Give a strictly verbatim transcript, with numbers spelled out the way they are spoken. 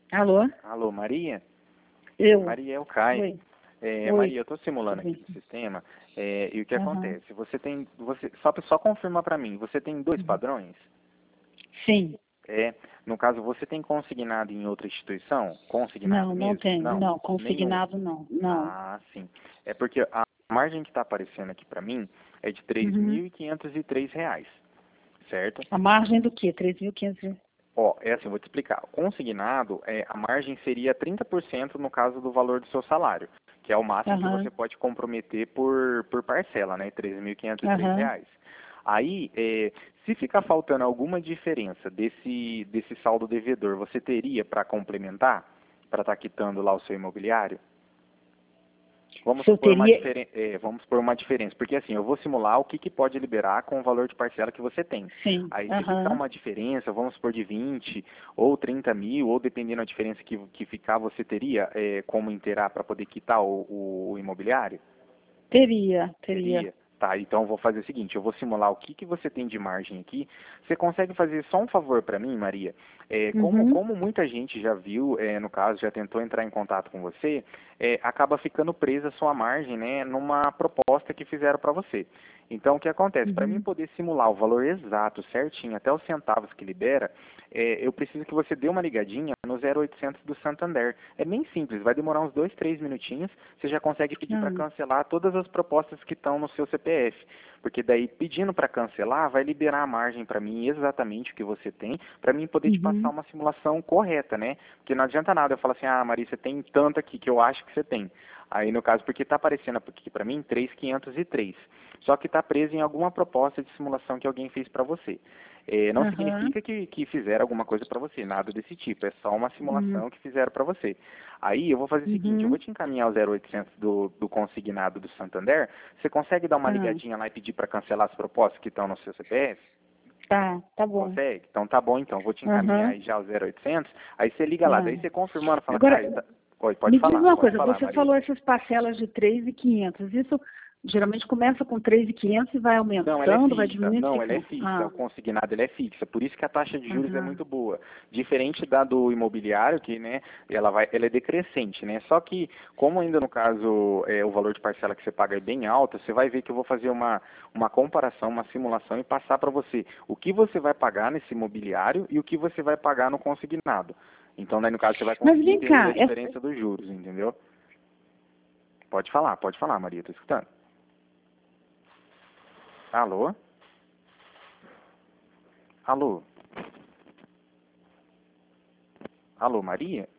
Alô? Alô, Maria? Eu. Maria, é o Caio. Oi. É, Oi. Maria, eu estou simulando aqui no sistema, é, e o que uhum. acontece? Você tem, você, só, só confirma para mim, você tem dois padrões? Sim. É, no caso, você tem consignado em outra instituição? Consignado Não, mesmo? não tenho, não, não, consignado não, não. Ah, sim. É porque a margem que está aparecendo aqui para mim é de três mil e quinhentos e três reais, certo? A margem do quê? três mil e quinhentos? Ó, é assim, vou te explicar. Consignado, é, a margem seria trinta por cento no caso do valor do seu salário, que é o máximo uhum. que você pode comprometer por, por parcela, né? três mil e quinhentos e três uhum. reais. Aí, é, se ficar faltando alguma diferença desse, desse saldo devedor, você teria para complementar, para estar tá quitando lá o seu imobiliário? Vamos supor, teria... uma diferen... é, vamos supor uma diferença, porque assim, eu vou simular o que, que pode liberar com o valor de parcela que você tem. Sim. Aí, se uhum. ficar uma diferença, vamos supor de vinte ou trinta mil, ou dependendo da diferença que, que ficar, você teria é, como inteirar para poder quitar o, o, o imobiliário? Teria, teria. Teria. Tá, então eu vou fazer o seguinte, eu vou simular o que, que você tem de margem aqui. Você consegue fazer só um favor para mim, Maria? É, como, uhum. como muita gente já viu, é, no caso, já tentou entrar em contato com você, é, acaba ficando presa a sua margem, né, numa proposta que fizeram para você. Então, o que acontece? Uhum. Para mim poder simular o valor exato, certinho, até os centavos que libera, é, eu preciso que você dê uma ligadinha no zero oitocentos do Santander. É bem simples, vai demorar uns dois, três minutinhos, você já consegue pedir uhum. para cancelar todas as propostas que estão no seu C P F. Porque daí, pedindo para cancelar, vai liberar a margem para mim exatamente o que você tem, para mim poder uhum. te passar uma simulação correta, né? Porque não adianta nada eu falar assim, ah, Maria, você tem tanto aqui que eu acho que você tem. Aí, no caso, porque está aparecendo aqui para mim três mil quinhentos e três. Só que está preso em alguma proposta de simulação que alguém fez para você. É, não uhum. significa que, que fizeram alguma coisa para você, nada desse tipo. É só uma simulação uhum. que fizeram para você. Aí eu vou fazer o seguinte, uhum. eu vou te encaminhar o zero oitocentos do, do consignado do Santander. Você consegue dar uma uhum. ligadinha lá e pedir para cancelar as propostas que estão no seu C P F? Tá, tá bom. Consegue? Então tá bom, então. Vou te encaminhar uhum. aí já o zero oitocentos. Aí você liga lá, uhum. daí você confirmando, fala, Agora, cara, tá... pode, pode me falar. diz uma pode coisa, falar, você Maria. falou essas parcelas de três mil e quinhentos. Isso geralmente começa com três mil e quinhentos e vai aumentando, não, ela é fixa. vai diminuindo? Não, que ela é que... fixa. Ah. O consignado ele é fixa. Por isso que a taxa de juros uhum. é muito boa. Diferente da do imobiliário, que né, ela, vai, ela é decrescente, né? Só que, como ainda no caso é, o valor de parcela que você paga é bem alto, você vai ver que eu vou fazer uma, uma comparação, uma simulação e passar para você o que você vai pagar nesse imobiliário e o que você vai pagar no consignado. Então, daí, no caso, você vai conseguir entender cá, a diferença é... dos juros, entendeu? Pode falar, pode falar, Maria, estou escutando. Alô? Alô? Alô, Maria?